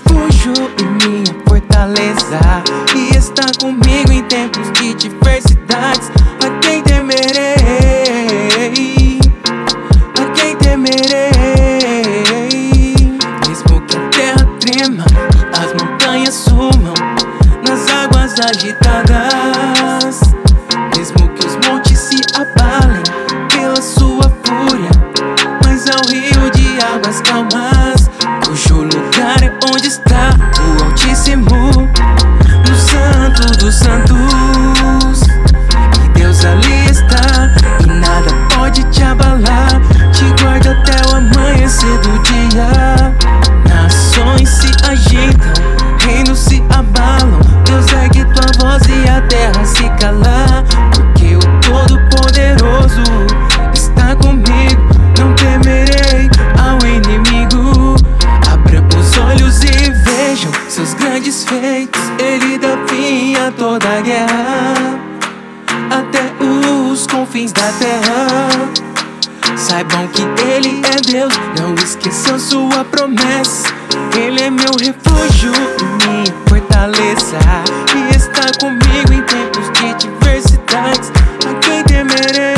refúgio e minha fortaleza, e está comigo em tempos de diversidades. A quem temerei? A quem temerei? Mesmo que a terra trema e as montanhas sumam nas águas agitadas, mesmo que os montes se abalem pela sua fúria, mas ao rio de águas calmas, cujo lugar é onde está o Altíssimo, no Santo dos Santos. E Deus ali está e nada pode te abalar, te guarda até o amanhecer do dia. Nações se agitam, reinos se abalam, Deus ergue tua voz e a terra se cala, porque o Todo-Poderoso está comigo. Não temerei ao inimigo. Abra os olhos e vejam seus grandes feitos. Ele dá fim a toda guerra, até os confins da terra. Saibam que Ele é Deus, não esqueçam sua promessa. Ele é meu refúgio e minha fortaleza, e está comigo em tempos de diversidades. A quem temerei?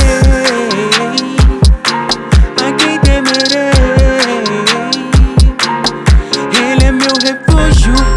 A quem temerei? Ele é meu refúgio